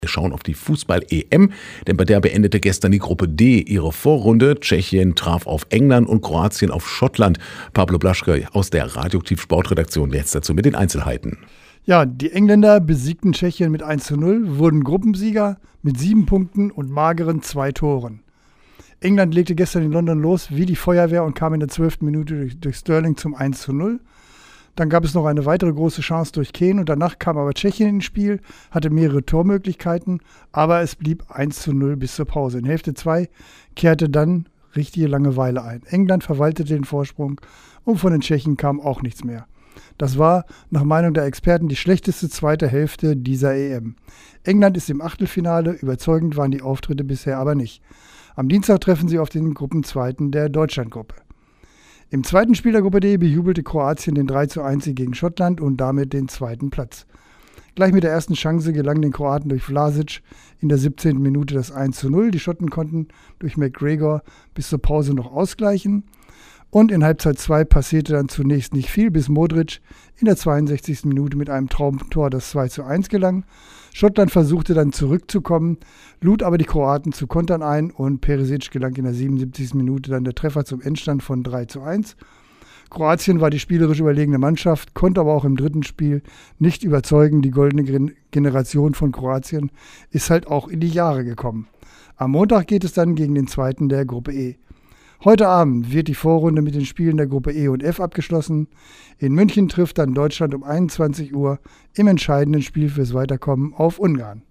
Wir schauen auf die Fußball-EM, denn bei der beendete gestern die Gruppe D ihre Vorrunde. Tschechien traf auf England und Kroatien auf Schottland. Pablo Blaschke aus der Radioaktiv-Sportredaktion jetzt dazu mit den Einzelheiten. Ja, die Engländer besiegten Tschechien mit 1:0, wurden Gruppensieger mit 7 Punkten und mageren 2 Toren. England legte gestern in London los wie die Feuerwehr und kam in der 12. Minute durch Sterling zum 1:0. Dann gab es noch eine weitere große Chance durch Kane und danach kam aber Tschechien ins Spiel, hatte mehrere Tormöglichkeiten, aber es blieb 1:0 bis zur Pause. In Hälfte 2 kehrte dann richtige Langeweile ein. England verwaltete den Vorsprung und von den Tschechen kam auch nichts mehr. Das war nach Meinung der Experten die schlechteste zweite Hälfte dieser EM. England ist im Achtelfinale, überzeugend waren die Auftritte bisher aber nicht. Am Dienstag treffen sie auf den Gruppenzweiten der Deutschlandgruppe. Im zweiten Spiel der Gruppe D bejubelte Kroatien den 3:1 gegen Schottland und damit den zweiten Platz. Gleich mit der ersten Chance gelang den Kroaten durch Vlasic in der 17. Minute das 1:0. Die Schotten konnten durch McGregor bis zur Pause noch ausgleichen. Und in Halbzeit 2 passierte dann zunächst nicht viel, bis Modric in der 62. Minute mit einem Traumtor das 2:1 gelang. Schottland versuchte dann zurückzukommen, lud aber die Kroaten zu Kontern ein und Perisic gelang in der 77. Minute dann der Treffer zum Endstand von 3:1. Kroatien war die spielerisch überlegene Mannschaft, konnte aber auch im dritten Spiel nicht überzeugen. Die goldene Generation von Kroatien ist halt auch in die Jahre gekommen. Am Montag geht es dann gegen den zweiten der Gruppe E. Heute Abend wird die Vorrunde mit den Spielen der Gruppe E und F abgeschlossen. In München trifft dann Deutschland um 21 Uhr im entscheidenden Spiel fürs Weiterkommen auf Ungarn.